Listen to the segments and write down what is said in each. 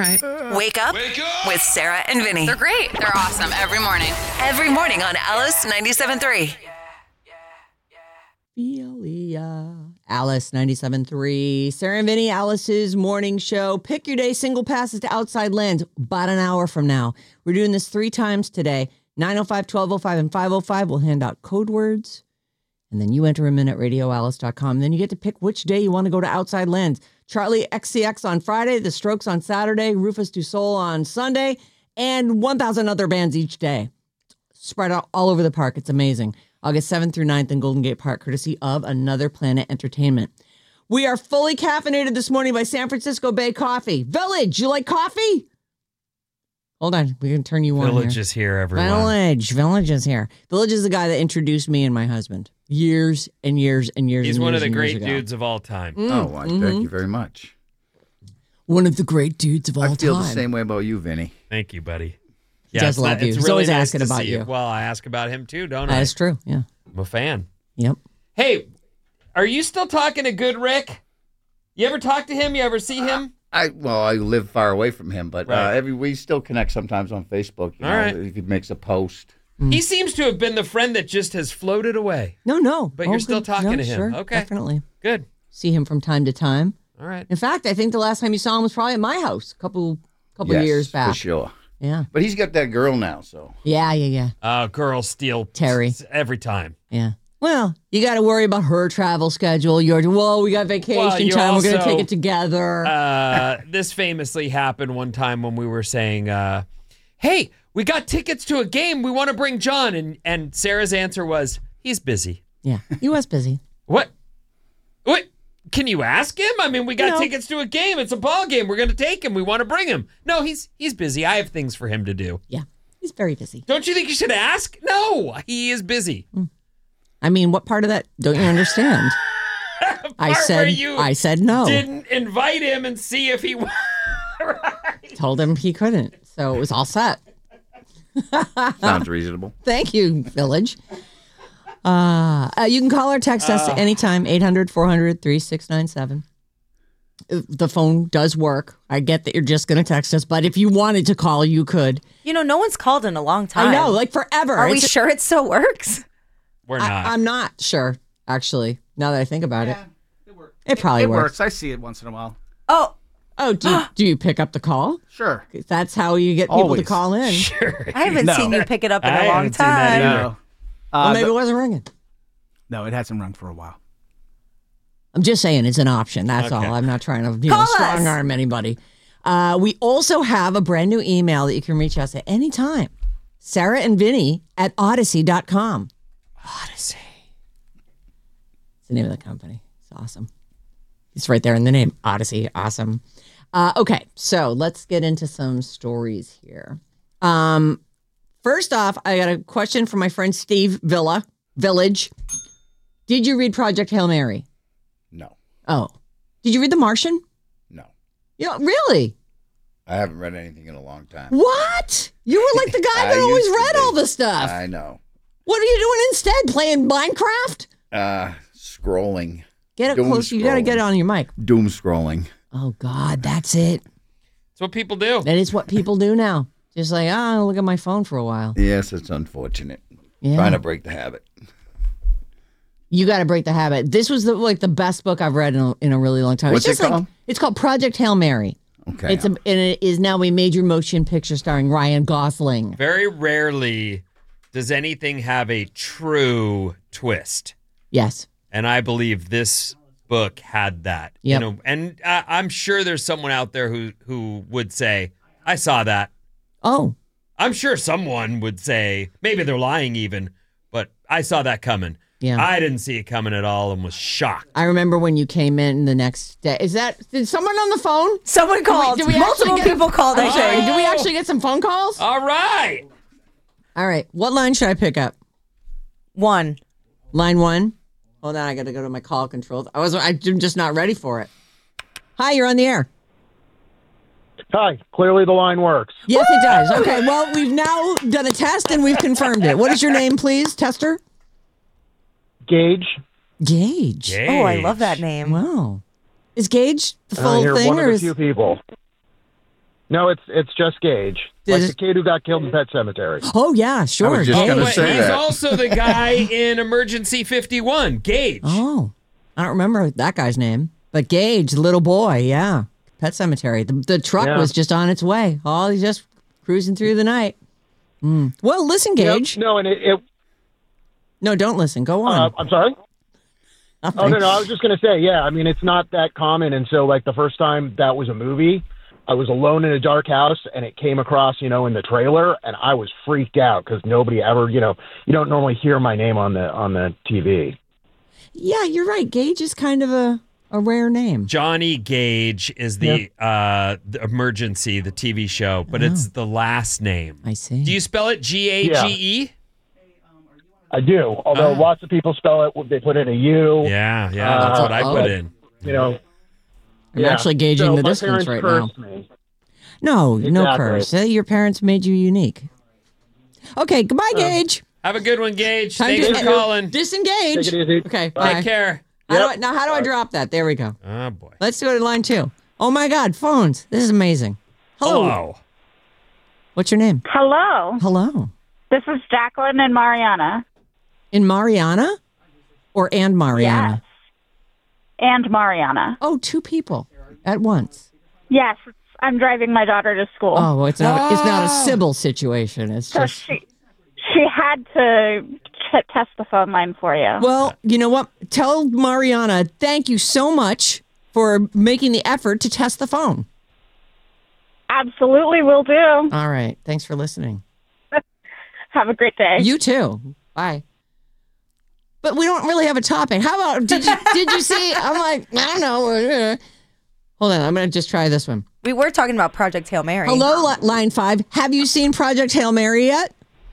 right. Wake up with Sarah and Vinny. They're great. They're awesome every morning. Every morning on Alice 97.3. Alice 97.3. Sarah and Vinny, Alice's morning show. Pick your day single passes to Outside Lands about an hour from now. We're doing this 3 times today. 9:05, 12:05, and 5:05. We'll hand out code words. And then you enter them in at radioalice.com. Then you get to pick which day you want to go to Outside Lands. Charlie XCX on Friday, The Strokes on Saturday, Rufus Du Sol on Sunday, and 1,000 other bands each day. Spread out all over the park. It's amazing. August 7th through 9th in Golden Gate Park, courtesy of Another Planet Entertainment. We are fully caffeinated this morning by San Francisco Bay Coffee. Village, you like coffee? Hold on, we can turn you on. Village is here, everyone. Village is here. Village is the guy that introduced me and my husband years and years and years. He's and one years of the and years great ago. dudes of all time. Thank you very much. One of the great dudes of all time. I feel the same way about you, Vinny. Thank you, buddy. He does love you. It's He's really always nice asking to about see you. Well, I ask about him too, don't I? That is true, yeah. I'm a fan. Yep. Hey, are you still talking to Good Rick? You ever talk to him? You ever see him? I live far away from him, but Right. we still connect sometimes on Facebook. You All know, right. if he makes a post. He seems to have been the friend that just has floated away. No. But you're still talking to him. Sure, Okay. definitely. Good. See him from time to time. All right. In fact, I think the last time you saw him was probably at my house a couple Yes, years back. for sure. Yeah. But he's got that girl now, so. Yeah. Girls steal Terry. every time. Yeah. Well, you got to worry about her travel schedule. We got vacation Well, you time. We're going to also- take it together. This famously happened one time when we were saying, hey, we got tickets to a game. We want to bring John. And Sarah's answer was, he's busy. Yeah. He was busy. What? Can you ask him? I mean, we got No. tickets to a game. It's a ball game. We're going to take him. We want to bring him. No, he's busy. I have things for him to do. Yeah. He's very busy. Don't you think you should ask? No, he is busy. I mean, what part of that don't you understand? I said no. Didn't invite him and see if he right. Told him he couldn't. So it was all set. Sounds reasonable. Thank you, Village. You can call or text us anytime, 800-400-3697. The phone does work. I get that you're just going to text us, but if you wanted to call, you could. You know, no one's called in a long time. I know, like forever. Are we sure it still works? We're not. I'm not sure, actually, now that I think about it. It probably It works. works. I see it once in a while. Oh, do you pick up the call? Sure. That's how you get people Always. to call in. Sure. I haven't No. seen you pick it up in I a long haven't seen that time. either. No. Well, maybe it wasn't ringing. No, it hasn't rung for a while. I'm just saying it's an option. That's Okay. all. I'm not trying to Call us. strong arm anybody. We also have a brand new email that you can reach us at any time. Sarah and Vinny at Odyssey.com. Odyssey. It's the name of the company. It's awesome. It's right there in the name. Odyssey. Awesome. Okay, so let's get into some stories here. First off, I got a question from my friend Steve Village. Did you read Project Hail Mary? No. Oh. Did you read The Martian? No. Yeah, really? I haven't read anything in a long time. What? You were like the guy I that always used to read be. all the stuff. I know. What are you doing instead? Playing Minecraft? Scrolling. Get it Doom close. You got to get it scrolling. on your mic. Doom scrolling. Oh, God, that's it. That's what people do. That is what people do now. Just like, I'll look at my phone for a while. Yes, it's unfortunate. Yeah. Trying to break the habit. You got to break the habit. This was the best book I've read in a really long time. What's it's it just called? It's called Project Hail Mary. Okay. And it is now a major motion picture starring Ryan Gosling. Very rarely does anything have a true twist. Yes. And I believe this book had that. Yep. You know, and I'm sure there's someone out there who would say, I saw that. Oh. I'm sure someone would say, maybe they're lying even, but I saw that coming. Yeah. I didn't see it coming at all and was shocked. I remember when you came in the next day. Did someone on the phone? Someone called. did we Multiple actually get- people called, I Okay, think. did we actually get some phone calls? All right. All right. What line should I pick up? 1. Line 1. Hold on. I got to go to my call controls. I'm just not ready for it. Hi, you're on the air. Hi. Clearly the line works. Yes, it does. Okay. Well, we've now done a test and we've confirmed it. What is your name, please, tester? Gage. Gage. Oh, I love that name. Wow. Is Gage the full You're thing, one or of the is few people. No, it's just Gage, like the kid who got killed in Pet Cemetery. Oh, yeah, sure. I was just Oh, gonna but say he's that. also the guy in Emergency 51, Gage. Oh, I don't remember that guy's name, but Gage, little boy, yeah. Pet Cemetery. The truck Yeah. was just on its way. Oh, he's just cruising through the night. Well, listen, Gage. Yep. No, and it No, don't listen. Go on. I'm sorry. Nothing. Oh no, I was just gonna say, yeah. I mean, it's not that common, and so like the first time that was a movie, I was alone in a dark house, and it came across, in the trailer, and I was freaked out because nobody ever, you don't normally hear my name on the TV. Yeah, you're right. Gage is kind of a rare name. Johnny Gage is the Emergency, the TV show, but it's the last name. I see. Do you spell it Gage? I do, although lots of people spell it. They put in a U. Yeah, that's what I put in. I'm actually gauging So the my distance parents right now. cursed me. No Exactly. curse. Your parents made you unique. Okay, goodbye, Gage. Have a good one, Gage. Time Thanks to for calling. Disengage. Take it easy. Okay, bye. Take care. How do I drop that? There we go. Oh, boy. Let's go to line 2. Oh my God, phones. This is amazing. Hello. What's your name? Hello. Hello. This is Jacqueline and Mariana. In Mariana? Or and Mariana? Yes. And Mariana. Oh, 2 people at once. Yes, I'm driving my daughter to school. Oh, well, it's not a Sybil situation. It's so just she had to test the phone line for you. Well, you know what? Tell Mariana, thank you so much for making the effort to test the phone. Absolutely will do. All right. Thanks for listening. Have a great day. You too. Bye. But we don't really have a topic. How about did you see? I'm like, I don't know. Hold on, I'm gonna just try this one. We were talking about Project Hail Mary. Hello, line 5. Have you seen Project Hail Mary yet?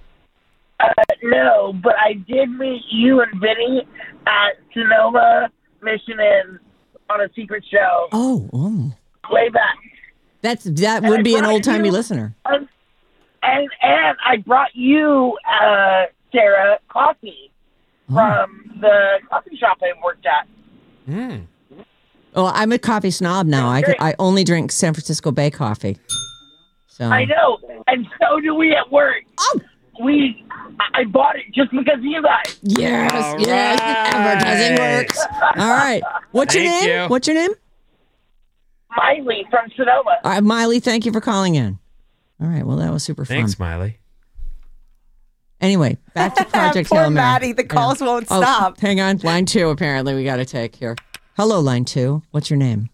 No, but I did meet you and Vinny at Sonoma, Michigan on a secret show Oh, way back. that would be an old timey listener. And I brought you, Sarah, coffee from the coffee shop I worked at. Well, I'm a coffee snob now. I only drink San Francisco Bay coffee. So I know, and so do we at work. Oh. I bought it just because of you guys. Yes, All yes, right. advertising works. All right. What's your Thank name? you. What's your name? Miley from Sonoma. All right, Miley, thank you for calling in. All right, well, that was super fun. Thanks, Miley. Anyway, back to Project Poor Hail Mary. Maddie, the calls won't stop. Hang on, line 2 apparently we got to take here. Hello, line 2. What's your name?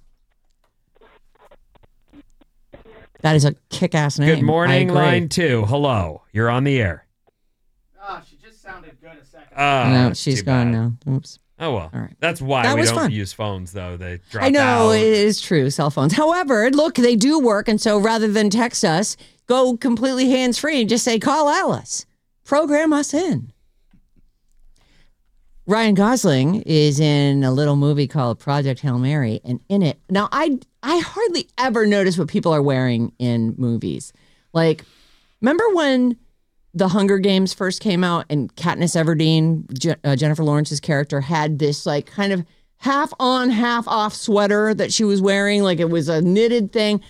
That is a kick-ass name. Good morning, I agree. line 2. Hello. You're on the air. Oh, she just sounded good a second. No, that's she's too gone bad. now. Oops. Oh, well. All right. That's why That we was don't fun. use phones, though. They drop I know, out. it is true, cell phones. However, look, they do work, and so rather than text us, go completely hands-free and just say, call Alice. Program us in. Ryan Gosling is in a little movie called Project Hail Mary, and in it, now I hardly ever notice what people are wearing in movies. Like, remember when The Hunger Games first came out and Katniss Everdeen, Jennifer Lawrence's character, had this like kind of half on, half off sweater that she was wearing, like it was a knitted thing.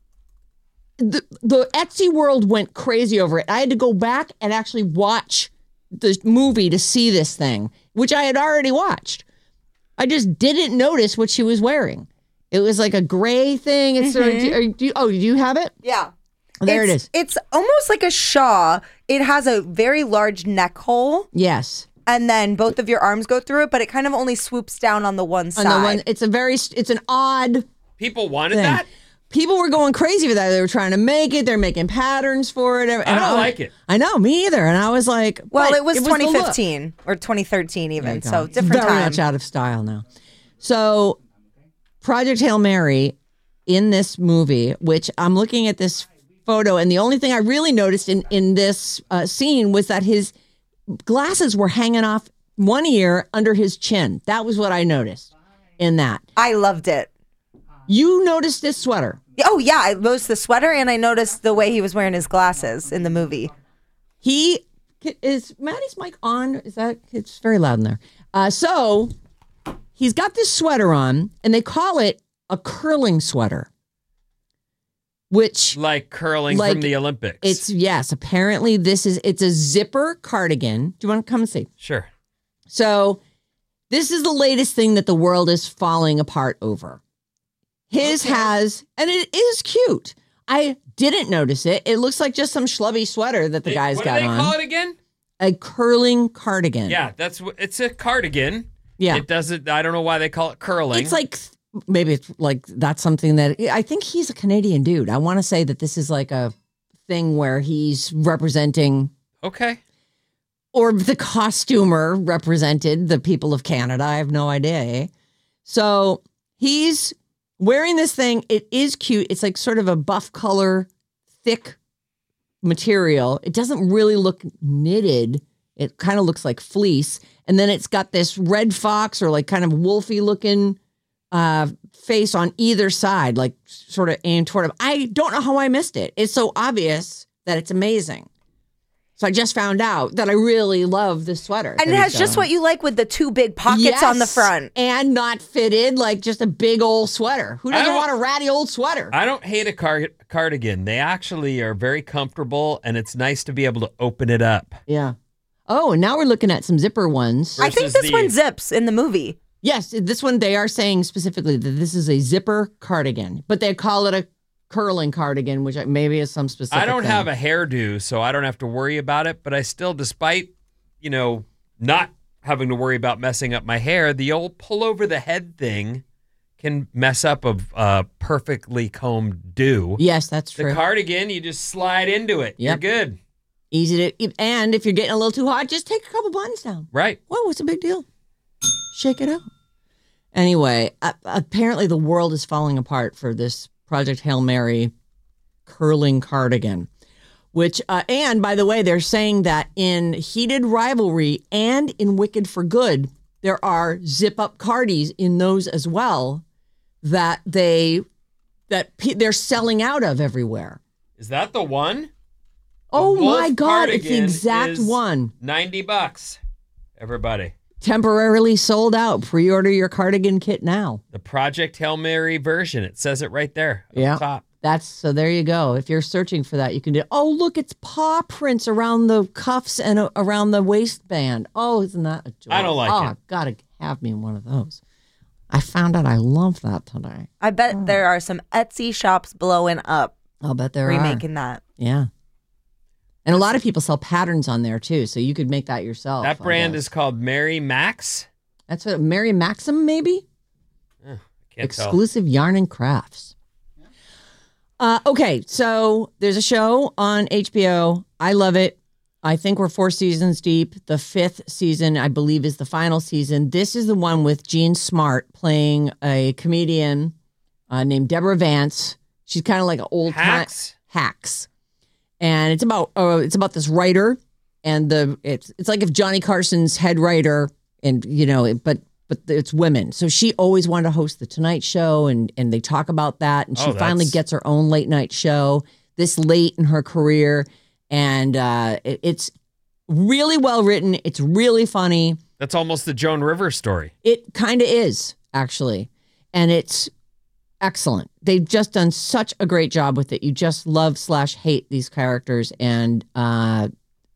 The Etsy world went crazy over it. I had to go back and actually watch the movie to see this thing, which I had already watched. I just didn't notice what she was wearing. It was like a gray thing. It's sort of, do you have it? Yeah. There it is. It's almost like a shawl. It has a very large neck hole. Yes. And then both of your arms go through it, but it kind of only swoops down on the one side. On the one, it's an odd People wanted thing. that? People were going crazy for that. They were trying to make it. They're making patterns for it. And I don't like it. I know, me either. And I was like, well, but it was the look. 2015 or 2013 There even, you go. so It's different very time. much out of style now. So, Project Hail Mary in this movie, which I'm looking at this photo, and the only thing I really noticed in this scene was that his glasses were hanging off one ear under his chin. That was what I noticed in that. I loved it. You noticed this sweater. Oh, yeah. I noticed the sweater and I noticed the way he was wearing his glasses in the movie. Is Maddie's mic on? It's very loud in there. So he's got this sweater on, and they call it a curling sweater. which Like curling Like, from the Olympics. yes, apparently it's a zipper cardigan. Do you want to come and see? Sure. So this is the latest thing that the world is falling apart over. His has, and it is cute. I didn't notice it. It looks like just some schlubby sweater that the guy's what got do they on. call it again? A curling cardigan. Yeah, it's a cardigan. Yeah. It doesn't, I don't know why they call it curling. It's like, maybe it's like that's something that, I think he's a Canadian dude. I want to say that this is like a thing where he's representing. Okay. Or the costumer represented the people of Canada. I have no idea. Eh? So he's wearing this thing. It is cute. It's like sort of a buff color, thick material. It doesn't really look knitted. It kind of looks like fleece. And then it's got this red fox or like kind of wolfy looking face on either side, like sort of aimed toward him. I don't know how I missed it. It's so obvious that it's amazing. So I just found out that I really love this sweater. And it has just what you like with the two big pockets on the front. And not fitted, like just a big old sweater. Who doesn't want a ratty old sweater? I don't hate a cardigan. They actually are very comfortable, and it's nice to be able to open it up. Yeah. Oh, and now we're looking at some zipper ones. I think this one zips in the movie. Yes, this one, they are saying specifically that this is a zipper cardigan, but they call it a curling cardigan, which maybe is some specific I don't thing. have a hairdo, so I don't have to worry about it, but I still, despite, not having to worry about messing up my hair, the old pull over the head thing can mess up a perfectly combed do. Yes, that's true. The cardigan, you just slide into it. Yep. You're good. Easy to, and if you're getting a little too hot, just take a couple buttons down. Right. Whoa, what's the big deal? Shake it out. Anyway, apparently the world is falling apart for this Project Hail Mary curling cardigan, which, and by the way, they're saying that in Heated Rivalry and in Wicked for Good, there are zip up cardies in those as well that they're selling out of everywhere. Is that the one? Oh The Wolf my God, it's the cardigan exact is one. $90, everybody. Temporarily sold out. Pre-order your cardigan kit now. The Project Hail Mary version. It says it right there. Yeah. Top. So there you go. If you're searching for that, you can do, oh, look, it's paw prints around the cuffs and around the waistband. Oh, isn't that a joy? I don't like it. Gotta have me one of those. I found out I love that today. I bet there are some Etsy shops blowing up. I'll bet there are. Remaking that. Yeah. And a lot of people sell patterns on there too, so you could make that yourself. That brand is called Mary Max. That's what Mary Maxim, maybe? Can't Exclusive Yarn and Crafts. Okay, so there's a show on HBO. I love it. I think we're 4 seasons deep. The 5th season, I believe, is the final season. This is the one with Jean Smart playing a comedian named Deborah Vance. She's kind of like an old Hacks. Hacks. And it's about this writer, and it's like if Johnny Carson's head writer, and but it's women. So she always wanted to host the Tonight Show, and they talk about that, and she finally gets her own late night show this late in her career, and it's really well written. It's really funny. That's almost the Joan Rivers story. It kind of is, actually, and it's excellent. They've just done such a great job with it. You just love/hate these characters. And the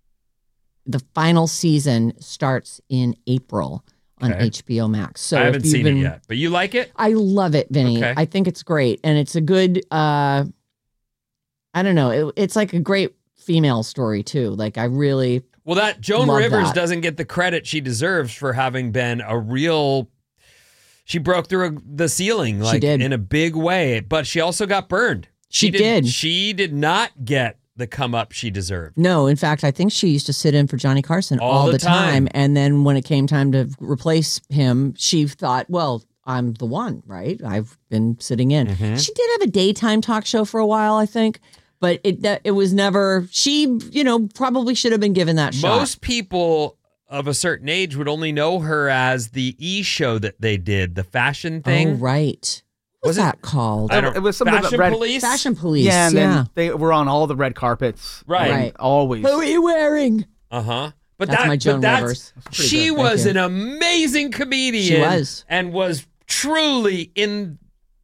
final season starts in April on HBO Max. So I haven't seen it yet, but you like it? I love it, Vinny. Okay. I think it's great. And it's a good, I don't know. It's like a great female story too. Like I really Well, that Joan love Rivers that. doesn't get the credit she deserves for having been a real... She broke through the ceiling in a big way, but she also got burned. She did not get the come up she deserved. No, in fact, I think she used to sit in for Johnny Carson all the time. And then when it came time to replace him, she thought, well, I'm the one, right? I've been sitting in. Mm-hmm. She did have a daytime talk show for a while, I think, but it was never, she, probably should have been given that shot. Most people of a certain age would only know her as the E! Show that they did, the fashion thing. Oh, right. What's that called? It was something Fashion about Police? Fashion Police. Yeah, and then they were on all the red carpets. Right. Always. Who are you wearing? Uh-huh. But That's my Joan Rivers. She was an amazing comedian. She was. And was truly in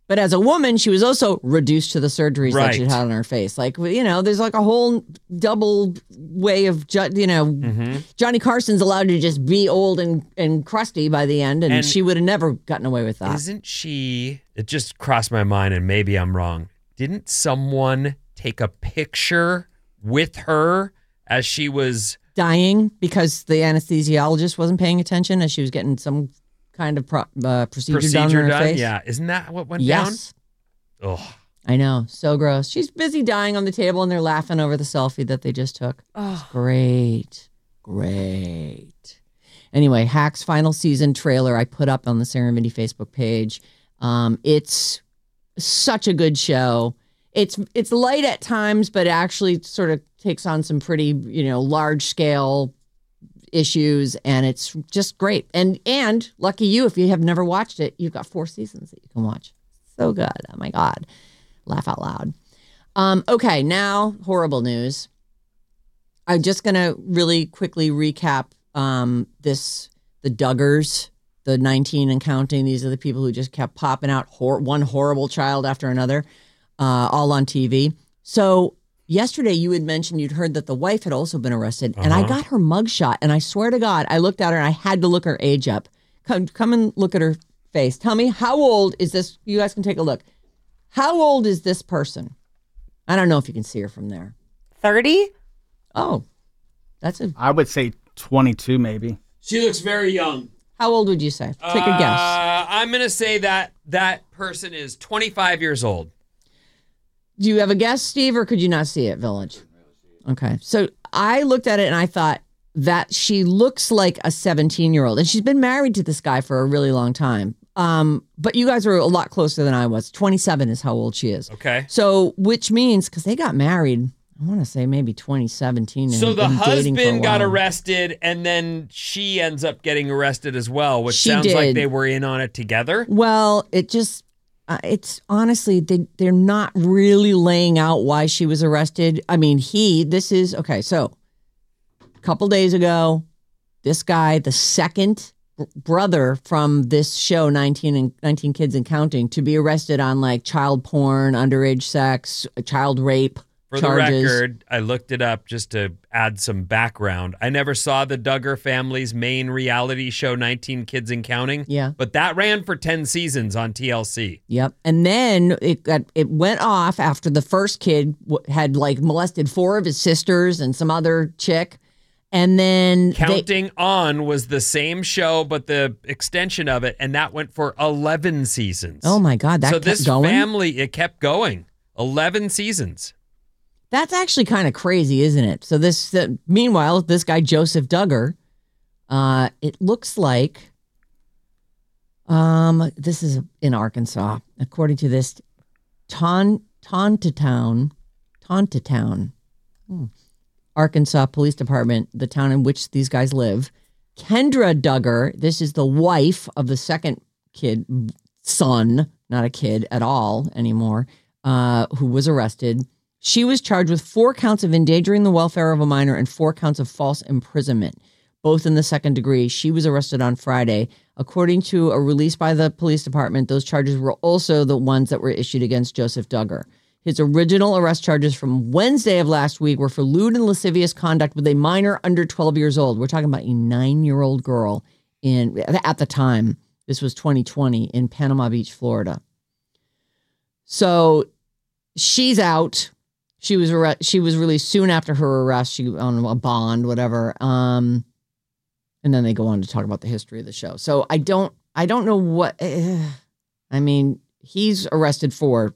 But as a woman, she was also reduced to the surgeries that she Right. had on her face. Like, there's like a whole double way of, Johnny Carson's allowed to just be old and crusty by the end, and she would have never gotten away with that. Isn't she? It just crossed my mind, and maybe I'm wrong. Didn't someone take a picture with her as she was Dying because the anesthesiologist wasn't paying attention as she was getting some kind of procedure done on her face? Yeah, isn't that what went Yes. down? Oh, I know. So gross. She's busy dying on the table and they're laughing over the selfie that they just took. It's great. Great. Anyway, Hacks final season trailer I put up on the Sarah and Vinny Facebook page. It's such a good show. It's light at times, but actually sort of takes on some pretty, large scale issues, and it's just great. And lucky you, if you have never watched it, you've got 4 seasons that you can watch. So good. Oh my God. Laugh out loud. Okay, now horrible news. I'm just gonna really quickly recap the Duggars, the 19 and counting. These are the people who just kept popping out one horrible child after another, all on TV. So yesterday you had mentioned you'd heard that the wife had also been arrested, and I got her mugshot, and I swear to God, I looked at her and I had to look her age up. Come and look at her face. Tell me, how old is this? You guys can take a look. How old is this person? I don't know if you can see her from there. 30? Oh, I would say 22 maybe. she looks very young. How old would you say? Take a guess. I'm going to say that person is 25 years old. Do you have a guess, Steve, or could you not see it, Village? Okay. So I looked at it and I thought that she looks like a 17-year-old. And she's been married to this guy for a really long time. But you guys are a lot closer than I was. 27 is how old she is. Okay. So, which means, because they got married, I want to say maybe 2017. So the been dating for a husband got while. arrested, and then she ends up getting arrested as well, which She sounds like did. they were in on it together. Well, it's honestly, they're not really laying out why she was arrested. I mean, okay, so a couple days ago, this guy, the second brother from this show, 19 Kids and Counting, to be arrested on like child porn, underage sex, child rape For charges. the record, I looked it up just to add some background. I never saw the Duggar family's main reality show, 19 Kids and Counting. Yeah. But that ran for 10 seasons on TLC. Yep. And then it went off after the first kid had like molested 4 of his sisters and some other chick. And then Counting On was the same show, but the extension of it, and that went for 11 seasons. Oh my God, that so kept this going? family, it kept going. 11 seasons. That's actually kind of crazy, isn't it? So meanwhile, this guy, Joseph Duggar, it looks like this is in Arkansas. According to this, Tontatown, Arkansas Police Department, the town in which these guys live. Kendra Duggar, this is the wife of the second son, not a kid at all anymore, who was arrested. She was charged with 4 counts of endangering the welfare of a minor and 4 counts of false imprisonment, both in the second degree. She was arrested on Friday. According to a release by the police department, those charges were also the ones that were issued against Joseph Duggar. His original arrest charges from Wednesday of last week were for lewd and lascivious conduct with a minor under 12 years old. We're talking about a 9-year-old girl at the time. This was 2020 in Panama Beach, Florida. So she's out. She was released soon after her arrest. She on a bond, whatever. And then they go on to talk about the history of the show. So I don't know what. I mean, he's arrested for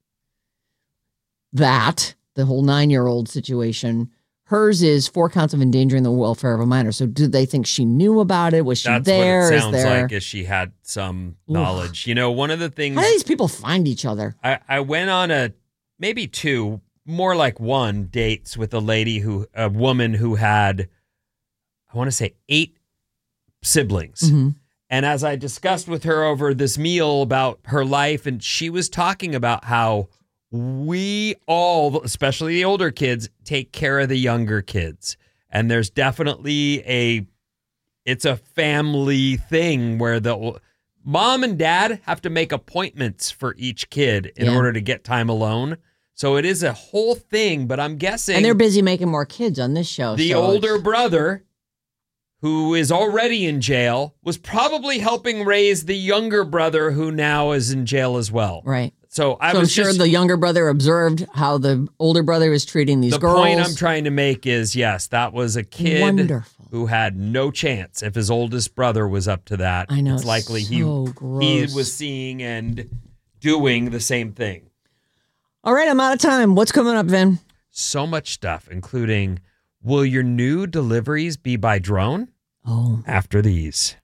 that, the whole 9-year-old situation. Hers is 4 counts of endangering the welfare of a minor. So do they think she knew about it? Was she there? That's what it sounds like, is she had some knowledge. You know, one of the things... How do these people find each other? I went on maybe 2, more like 1 dates with a woman who had, I want to say 8 siblings. Mm-hmm. And as I discussed with her over this meal about her life, and she was talking about how we all, especially the older kids, take care of the younger kids. And there's definitely it's a family thing where Mom and dad have to make appointments for each kid in Yeah. order to get time alone. So it is a whole thing, but I'm guessing And they're busy making more kids on this show. the so older it's- brother, who is already in jail, was probably helping raise the younger brother who now is in jail as well. Right. So I So I'm was sure just, the younger brother observed how the older brother was treating these the girls. point I'm trying to make is, yes, that was a kid Wonderful. who had no chance if his oldest brother was up to that. I know, It's likely so he gross. was seeing and doing the same thing. All right, I'm out of time. What's coming up, Vin? So much stuff, including, will your new deliveries be by drone? Oh. After these.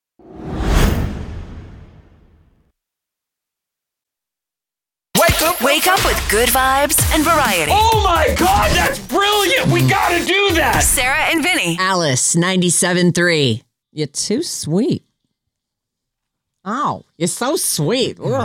Wake up with good vibes and variety. Oh my God, that's brilliant. We got to do that. Sarah and Vinny. Alice, 97.3. You're too sweet. Oh, you're so sweet. Ugh.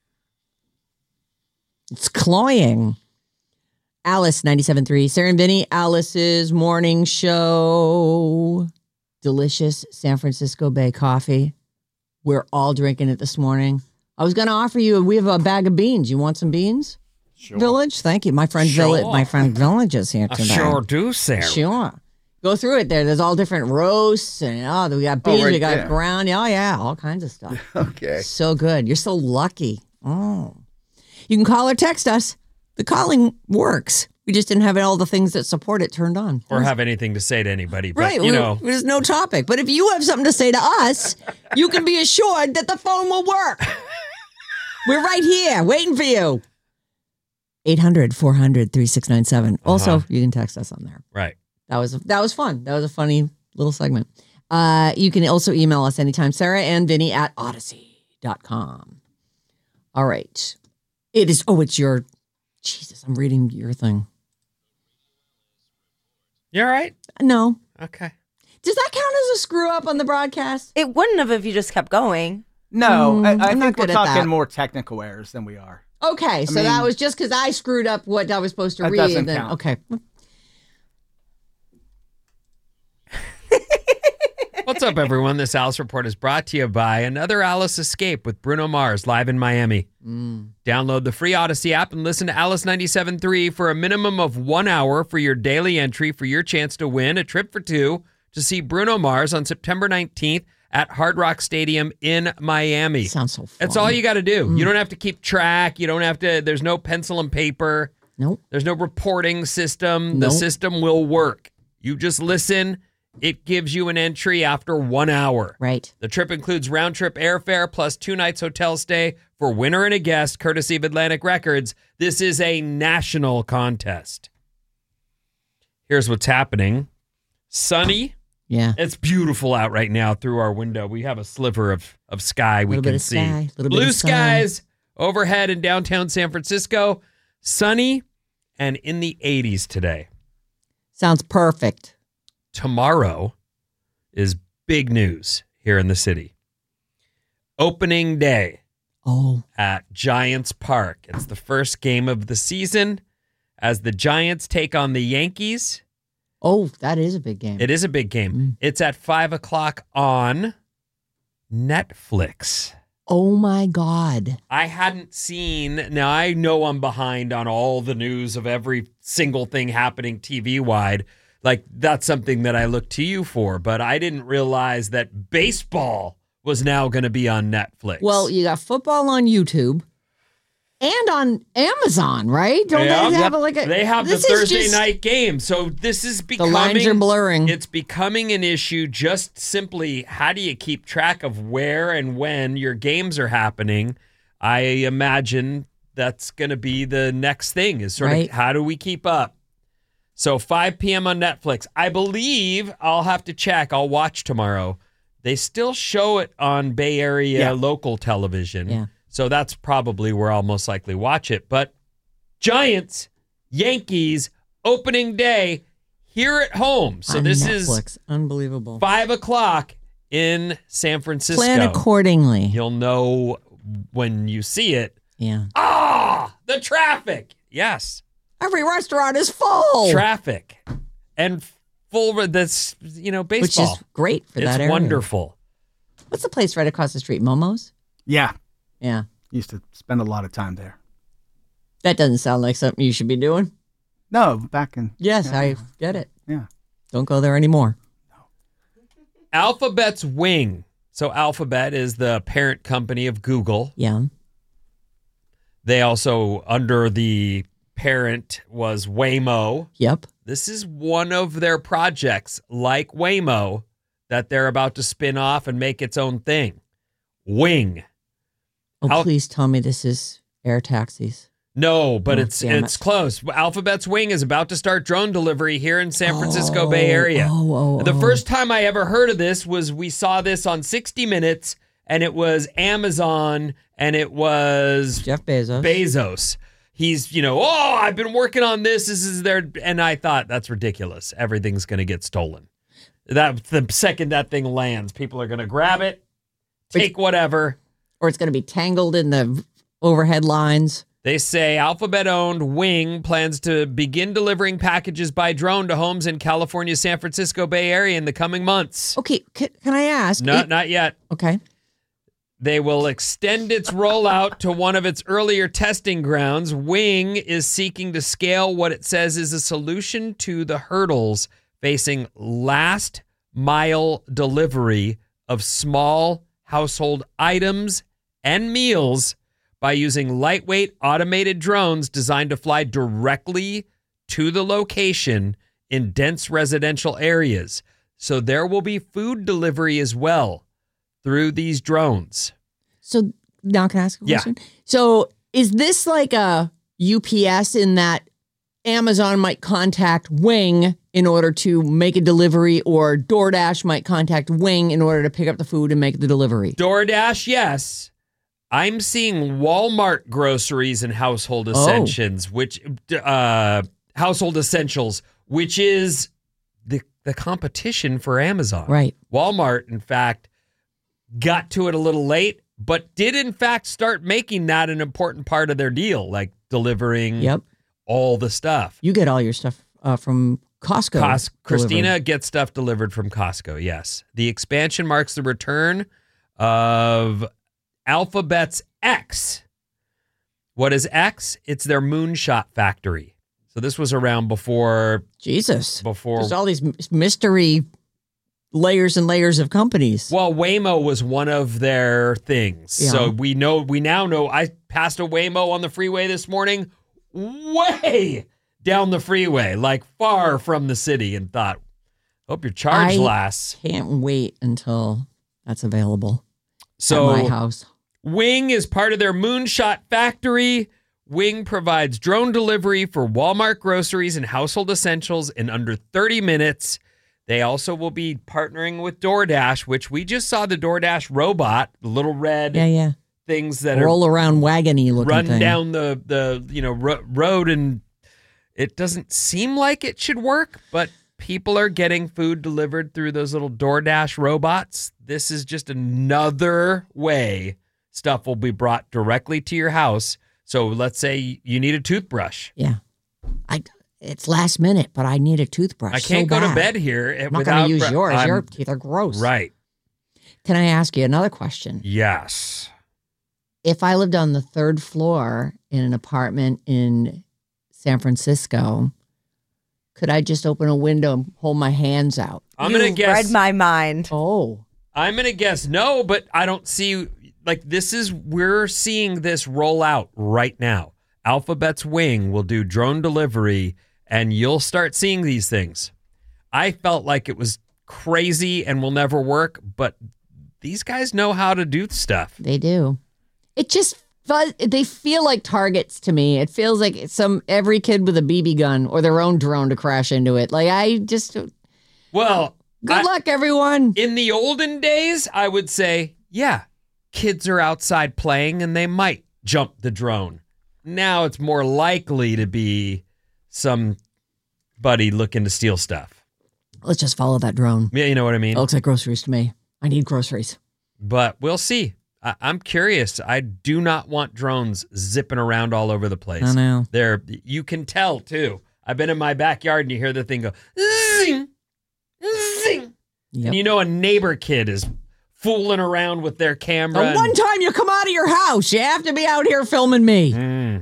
It's cloying. Alice, 97.3. Sarah and Vinny, Alice's morning show. Delicious San Francisco Bay coffee. We're all drinking it this morning. I was going to offer you, we have a bag of beans. You want some beans? Sure. Village? Thank you. My friend Village is here I today. sure do, Sarah. Sure. Go through it there. There's all different roasts and we got beans, right we got there. ground. Oh yeah, all kinds of stuff. Okay. So good. You're so lucky. Oh. You can call or text us. The calling works. We just didn't have all the things that support it turned on. Or have anything to say to anybody. But, Right. you know. There's no topic. But if you have something to say to us, you can be assured that the phone will work. We're right here waiting for you. 800-400-3697. Also, you can text us on there. Right. That was fun. That was a funny little segment. You can also email us anytime, Sarah and Vinny at odyssey.com. All right. It's your, Jesus, I'm reading your thing. You all right? No. Okay. Does that count as a screw up on the broadcast? It wouldn't have if you just kept going. No, I I'm not think we're good at talking that. more technical errors than we are. Okay, so that was just because I screwed up what I was supposed to That read. doesn't Then count. okay. What's up, everyone? This Alice Report is brought to you by Another Alice Escape with Bruno Mars live in Miami. Download the free Odyssey app and listen to Alice 97.3 for a minimum of 1 hour for your daily entry for your chance to win a trip for two to see Bruno Mars on September 19th at Hard Rock Stadium in Miami. Sounds so fun. That's all you got to do. You don't have to keep track. You don't have to, there's no pencil and paper. Nope. There's no reporting system. The Nope. system will work. You just listen. It gives you an entry after 1 hour. Right. The trip includes round-trip airfare plus 2 nights hotel stay for winner and a guest, courtesy of Atlantic Records. This is a national contest. Here's what's happening. Sunny. Yeah. It's beautiful out right now through our window. We have a sliver of sky we Little can bit of see. sky, little bit Blue of sun. skies overhead in downtown San Francisco. Sunny and in the 80s today. Sounds perfect. Tomorrow is big news here in the city. Opening day at Giants Park. It's the first game of the season as the Giants take on the Yankees. Oh, that is a big game. It is a big game. It's at 5:00 on Netflix. Oh my God. I hadn't seen, now I know I'm behind on all the news of every single thing happening TV-wide. Like, that's something that I look to you for, but I didn't realize that baseball was now going to be on Netflix. Well, you got football on YouTube and on Amazon, right? Don't Yeah. they have like a? They have the this is Thursday just- night game. So this is The becoming... lines are blurring. It's becoming an issue just simply, how do you keep track of where and when your games are happening? I imagine that's going to be the next thing is sort Right. of how do we keep up? So 5 p.m. on Netflix. I believe, I'll have to check. I'll watch tomorrow. They still show it on Bay Area local television. Yeah. So that's probably where I'll most likely watch it. But Giants, Yankees, opening day here at home. So on this Netflix. is Unbelievable. 5:00 in San Francisco. Plan accordingly. You'll know when you see it. Yeah. The traffic. Yes. Every restaurant is full. Traffic. And full of this, baseball. Which is great for it's that area. wonderful. What's the place right across the street? Momo's? Yeah. Yeah. Used to spend a lot of time there. That doesn't sound like something you should be doing. No, back in. Yes, yeah. I get it. Yeah. Don't go there anymore. Alphabet's Wing. So Alphabet is the parent company of Google. Yeah. They also, under the parent, was Waymo. Yep. This is one of their projects, like Waymo, that they're about to spin off and make its own thing. Wing. Oh, please tell me this is air taxis. No, but Oh, it's damn it. close. Alphabet's Wing is about to start drone delivery here in San Francisco Bay Area. The first time I ever heard of this was we saw this on 60 Minutes, and it was Amazon, and it was Jeff Bezos. He's, I've been working on this. This is their, and I thought that's ridiculous. Everything's going to get stolen. The second that thing lands, people are going to grab it, take whatever. Or it's going to be tangled in the overhead lines. They say Alphabet-owned Wing plans to begin delivering packages by drone to homes in California's San Francisco Bay Area in the coming months. Okay, can I ask? No, not yet. Okay. They will extend its rollout to one of its earlier testing grounds. Wing is seeking to scale what it says is a solution to the hurdles facing last mile delivery of small household items and meals by using lightweight automated drones designed to fly directly to the location in dense residential areas. So there will be food delivery as well through these drones. So now can I ask a Yeah. question? So is this like a UPS in that Amazon might contact Wing in order to make a delivery, or DoorDash might contact Wing in order to pick up the food and make the delivery? DoorDash, yes. I'm seeing Walmart groceries and household essentials, which is the competition for Amazon. Right. Walmart, in fact, got to it a little late, but did in fact start making that an important part of their deal, like delivering all the stuff. You get all your stuff from Costco. Christina delivered. gets stuff delivered from Costco, yes. The expansion marks the return of Alphabet's X. What is X? It's their moonshot factory. So this was around before... Jesus. Before... There's all these mystery layers and layers of companies. Well, Waymo was one of their things. Yeah. So we now know. I passed a Waymo on the freeway this morning, way down the freeway, like far from the city, and thought, hope your charge lasts. Can't wait until that's available So at my house. Wing is part of their moonshot factory. Wing provides drone delivery for Walmart groceries and household essentials in under 30 minutes. They also will be partnering with DoorDash, which we just saw the DoorDash robot, the little red things that roll around wagony looking run thing. down the road, and it doesn't seem like it should work, but people are getting food delivered through those little DoorDash robots. This is just another way stuff will be brought directly to your house. So let's say you need a toothbrush. Yeah. It's last minute, but I need a toothbrush. I can't go to bed here I'm not without... going to use yours. Your teeth are gross. Right. Can I ask you another question? Yes. If I lived on the third floor in an apartment in San Francisco, could I just open a window and hold my hands out? I'm going to guess... read my mind. Oh. I'm going to guess no, but I don't see... we're seeing this roll out right now. Alphabet's Wing will do drone delivery, and you'll start seeing these things. I felt like it was crazy and will never work, but these guys know how to do stuff. They do. It just... They feel like targets to me. It feels like every kid with a BB gun or their own drone to crash into it. Well, good luck, everyone. In the olden days, I would say, yeah, kids are outside playing and they might jump the drone. Now it's more likely to be somebody looking to steal stuff. Let's just follow that drone. Yeah, you know what I mean? It looks like groceries to me. I need groceries. But we'll see. I'm curious. I do not want drones zipping around all over the place. I know. You can tell, too. I've been in my backyard and you hear the thing go, zing, zing. Yep. And you know a neighbor kid is fooling around with their camera. The one time you come out of your house, you have to be out here filming me.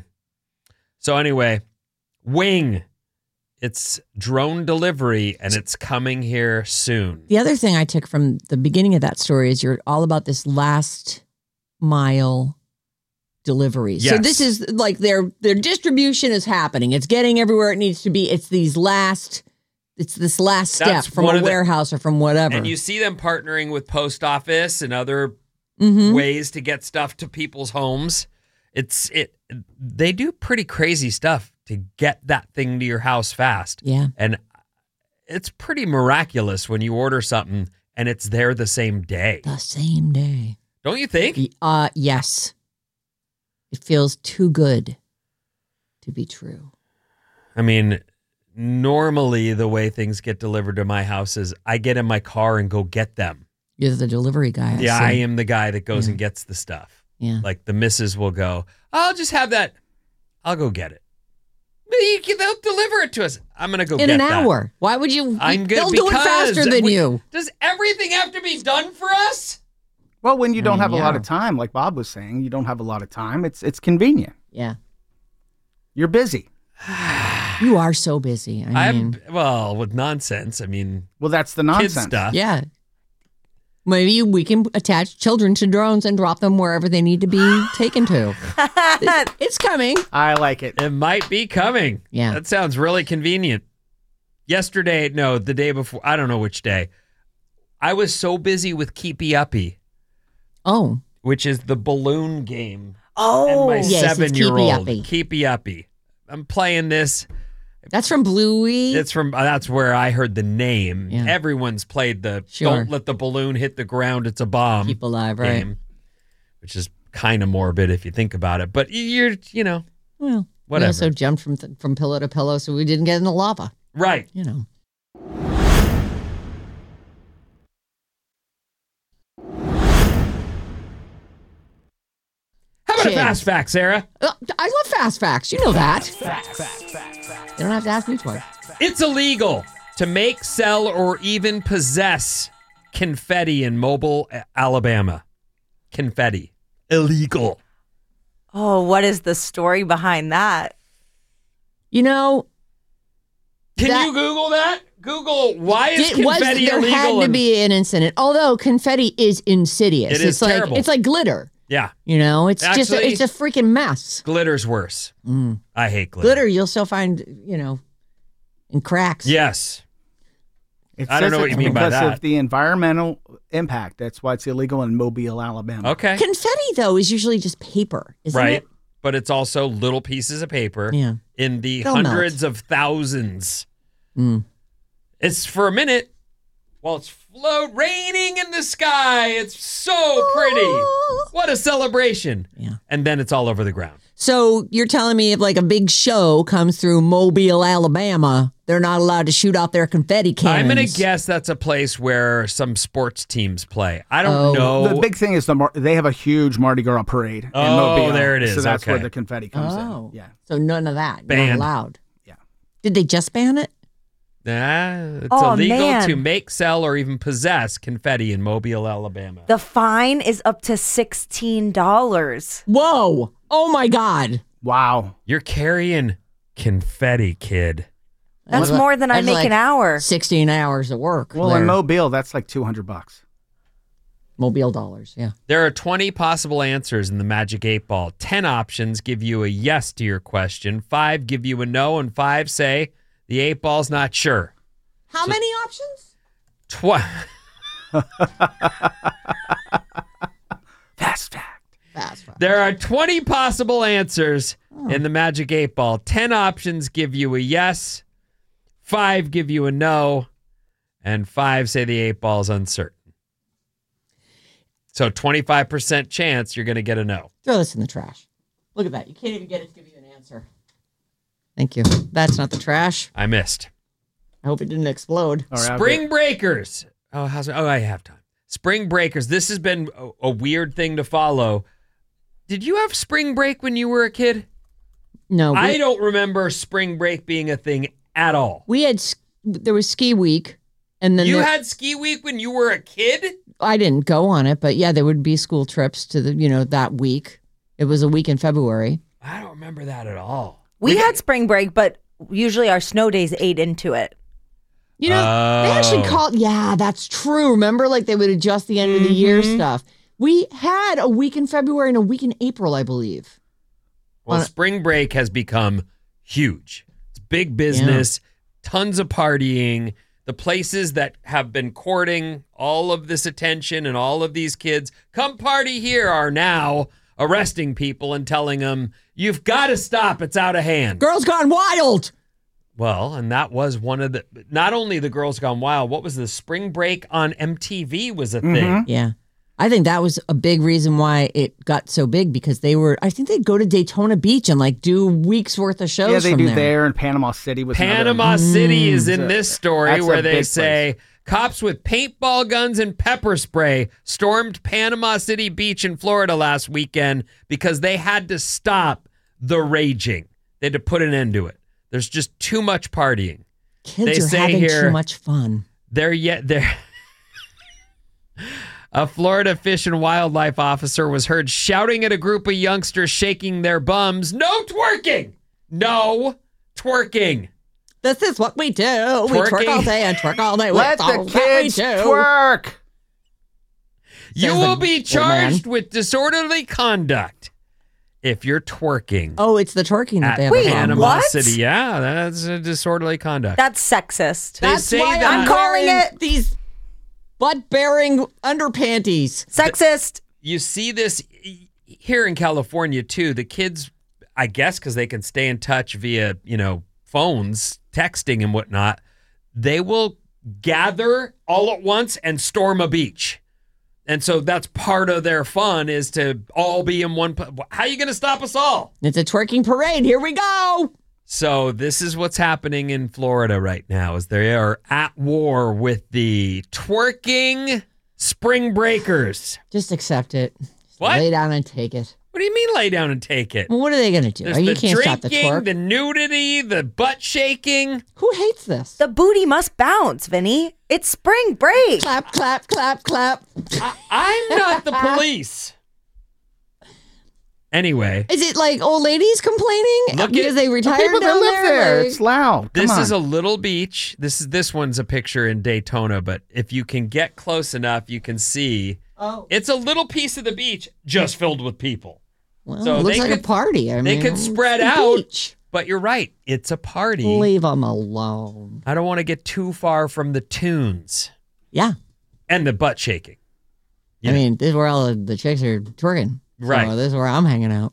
So anyway, Wing. It's drone delivery, and it's coming here soon. The other thing I took from the beginning of that story is you're all about this last mile delivery. Yes. So this is like their distribution is happening. It's getting everywhere it needs to be. It's this last step That's from one a of the- warehouse or from whatever. And you see them partnering with post office and other Mhm. ways to get stuff to people's homes. They do pretty crazy stuff to get that thing to your house fast. Yeah. And it's pretty miraculous when you order something and it's there the same day. The same day. Don't you think? Yes. It feels too good to be true. I mean, normally the way things get delivered to my house is I get in my car and go get them. You're the delivery guy. I see. am the guy that goes and gets the stuff. Yeah. Like the missus will go, I'll just have that. I'll go get it. They'll deliver it to us. I'm going to go In get an that. hour. Why would you? I'm good They'll do it faster than you. Does everything have to be done for us? Well, when you don't have a lot yeah. of time, like Bob was saying, you don't have a lot of time. It's convenient. Yeah. You're busy. You are so busy. I mean, Well, with nonsense. I mean, Well, that's the kid nonsense. stuff. yeah. Maybe we can attach children to drones and drop them wherever they need to be taken to. It's coming. I like it. It might be coming. Yeah. That sounds really convenient. Yesterday, no, the day before, I don't know which day. I was so busy with Keepy Uppy, Oh. which is the balloon game. Oh, And my yes, it's 7-year-old, Keepy Uppy. Keepy Uppy. I'm playing this. That's from Bluey. It's from, that's where I heard the name. Yeah. Everyone's played the Sure. Don't Let the Balloon Hit the Ground, It's a Bomb Keep alive, right? game, which is kind of morbid if you think about it. But you know, Well, whatever. we also jumped from pillow to pillow so we didn't get in the lava. Right. You know. How about a Chiz. fast fact, Sarah? I love fast facts. You know that. You don't have to ask me twice. It's illegal to make, sell, or even possess confetti in Mobile, Alabama. Confetti. Illegal. Oh, what is the story behind that? You know, Can you Google that? Google, why is confetti there illegal? had to in- be an incident. Although confetti is insidious. It is it's terrible. Like, it's like glitter. Yeah. You know, it's just Actually- it's a freaking mess. Glitter's worse. I hate glitter. Glitter you'll still find, in cracks. Yes. It I don't says know what it's you mean by because that. of the environmental impact. That's why it's illegal in Mobile, Alabama. Okay. Confetti though is usually just paper, isn't Right. it? But it's also little pieces of paper Yeah. in the They'll melt. hundreds of thousands. Mm. It's for a minute while it's raining in the sky. It's so pretty. What a celebration. Yeah. And then it's all over the ground. So you're telling me if like a big show comes through Mobile, Alabama, they're not allowed to shoot out their confetti cannons? I'm going to guess that's a place where some sports teams play. I don't know. The big thing is they have a huge Mardi Gras parade in Oh, Mobile. there it is. So that's Okay. where the confetti comes Oh. in. Yeah. So none of that. Not Banned. allowed. Yeah. Did they just ban it? It's Oh, illegal man. to make, sell, or even possess confetti in Mobile, Alabama. The fine is up to $16. Whoa. Oh my God. Wow. You're carrying confetti, kid. That's more than I That's make like an hour. 16 hours of work. Well, there. in Mobile, that's like $200. Mobile dollars, yeah. There are 20 possible answers in the Magic 8 Ball. 10 options give you a yes to your question. 5 give you a no, and 5 say the 8 Ball's not sure. How many options? Fast fact. Fast fact. There are 20 possible answers in the Magic 8 Ball. 10 options give you a yes, 5 give you a no, and 5 say the 8 Ball's uncertain. So 25% chance you're going to get a no. Throw this in the trash. Look at that. You can't even get it to give you an answer. Thank you. That's not the trash. I missed. I hope it didn't explode. All right, Spring Breakers. Oh, I have time. Spring Breakers. This has been a weird thing to follow. Did you have spring break when you were a kid? No. I don't remember spring break being a thing at all. We had, there was ski week And then You had ski week when you were a kid? I didn't go on it, but yeah, there would be school trips to that week. It was a week in February. I don't remember that at all. We had spring break, but usually our snow days ate into it. They actually called. Yeah, that's true. Remember, like they would adjust the end of the year stuff. We had a week in February and a week in April, I believe. Well, spring break has become huge. It's big business, tons of partying. The places that have been courting all of this attention and all of these kids, come party here, are now arresting people and telling them, you've got to stop. It's out of hand. Girls Gone Wild. Well, and that was one of not only the Girls Gone Wild, what was the spring break on MTV was a thing. Yeah. I think that was a big reason why it got so big because I think they'd go to Daytona Beach and like do weeks worth of shows. Yeah, they from do there. And Panama City was Panama City is in this story where they big say cops with paintball guns and pepper spray stormed Panama City Beach in Florida last weekend because they had to stop the raging. They had to put an end to it. There's just too much partying. Kids are having too much fun. A Florida Fish and Wildlife officer was heard shouting at a group of youngsters shaking their bums, "No twerking! No twerking!" This is what we do. Twerking. We twerk all day and twerk all night. Let the kids twerk. You will be charged with disorderly conduct if you're twerking. Oh, it's the twerking that at they have. Panama City. Yeah, that's a disorderly conduct. That's sexist. They say why that I'm calling it these butt-bearing underpanties. Sexist. You see this here in California too. The kids, I guess, because they can stay in touch via phones, texting, and whatnot. They will gather all at once and storm a beach. And so that's part of their fun is to all be in one. How are you going to stop us all? It's a twerking parade. Here we go. So this is what's happening in Florida right now is they are at war with the twerking spring breakers. Just accept it. Just What? Lay down and take it. What do you mean lay down and take it? Well, what are they going to do? There's You the can't stop the drinking, twerk. the nudity, the butt shaking. Who hates this? The booty must bounce, Vinny. It's spring break. Clap, clap, clap, clap. I'm not the police. Anyway. Is it like old ladies complaining because they retired People that down live there. Like- It's loud. This Come is on. a little beach. This one's a picture in Daytona, but if you can get close enough, you can see it's a little piece of the beach just filled with people. Well, So it looks they like a could- party. They could it's spread the out, beach. but you're right. It's a party. Leave them alone. I don't want to get too far from the tunes Yeah. and the butt shaking. I mean, this is where all the chicks are twerking. Right. So this is where I'm hanging out.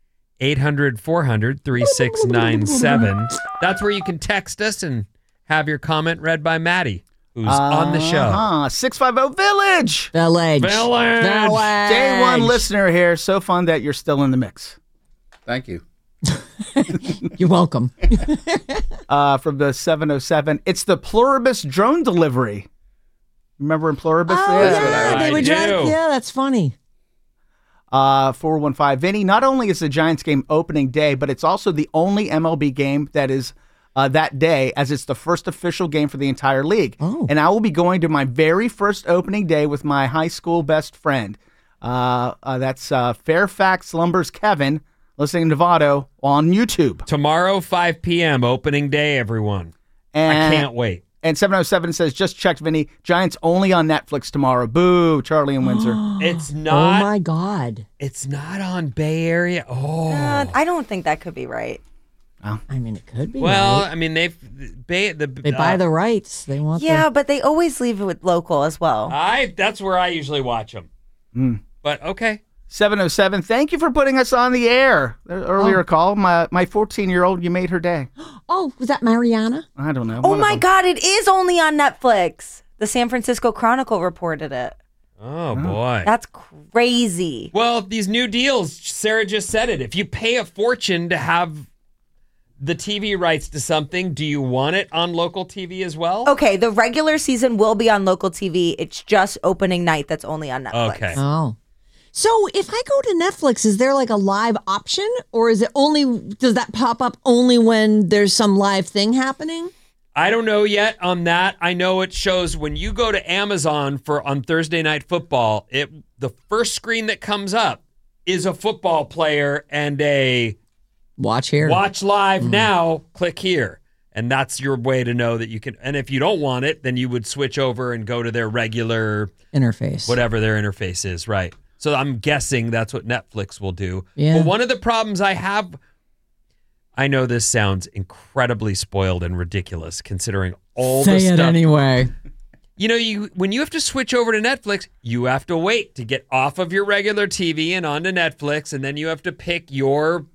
800-400-3697. That's where you can text us and have your comment read by Maddie, who's on the show. 650 Village. Village. Day one listener here. So fun that you're still in the mix. Thank you. You're welcome. From the 707. It's the Pluribus drone delivery. Remember in Pluribus? Oh, yeah. They I would drive. do. Yeah, that's funny. 415. Vinny, not only is the Giants game opening day, but it's also the only MLB game that is that day, as it's the first official game for the entire league. Oh. And I will be going to my very first opening day with my high school best friend. That's Fairfax Lumber's Kevin, listening to Votto on YouTube. Tomorrow, 5 p.m., opening day, everyone. And, I can't wait. And 707 says, just checked, Vinny. Giants only on Netflix tomorrow. Boo, Charlie and Windsor. It's Oh not. my God. It's not on Bay Area. Oh. I don't think that could be right. I mean, it could be. Well, right. I mean, they They buy the rights. They want. Yeah, but they always leave it with local as well. That's where I usually watch them. But okay. 707, thank you for putting us on the air. Earlier call, my 14-year-old, you made her day. Oh, was that Mariana? I don't know. Oh One of my them. God, it is only on Netflix. The San Francisco Chronicle reported it. Oh, boy. That's crazy. Well, these new deals, Sarah just said it. If you pay a fortune to have the TV rights to something, do you want it on local TV as well? Okay, the regular season will be on local TV. It's just opening night that's only on Netflix. Okay. Oh. So if I go to Netflix, is there like a live option or is it only, does that pop up only when there's some live thing happening? I don't know yet on that. I know it shows when you go to Amazon on Thursday Night Football, the first screen that comes up is a football player and a watch here. Watch live now, click here. And that's your way to know that you can. And if you don't want it, then you would switch over and go to their regular interface, whatever their interface is, right? So I'm guessing that's what Netflix will do. Yeah. But one of the problems I have, I know this sounds incredibly spoiled and ridiculous considering all the stuff. Say it anyway. You know, when you have to switch over to Netflix, you have to wait to get off of your regular TV and onto Netflix, and then you have to pick your,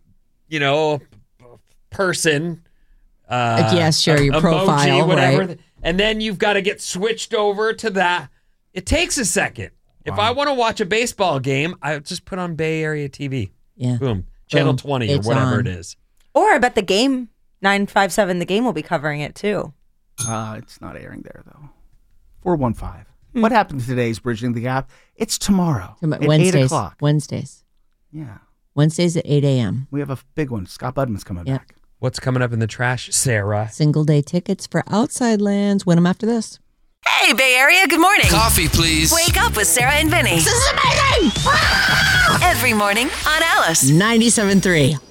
person. Yes, sure, your emoji, profile, whatever. right? And then you've got to get switched over to that. It takes a second. If I want to watch a baseball game, I just put on Bay Area TV. Yeah. Boom. Channel 20 or It's whatever on. it is. Or I bet the game 957 the game will be covering it too. It's not airing there though. 415. What happened to today's Bridging the Gap? It's tomorrow at 8 o'clock. Wednesdays. Yeah. Wednesdays at 8 a.m. We have a big one. Scott Budman's coming back. What's coming up in the trash, Sarah? Single day tickets for Outside Lands. Win them after this. Hey, Bay Area, good morning. Coffee, please. Wake up with Sarah and Vinny. This is amazing! Every morning on Alice. 97.3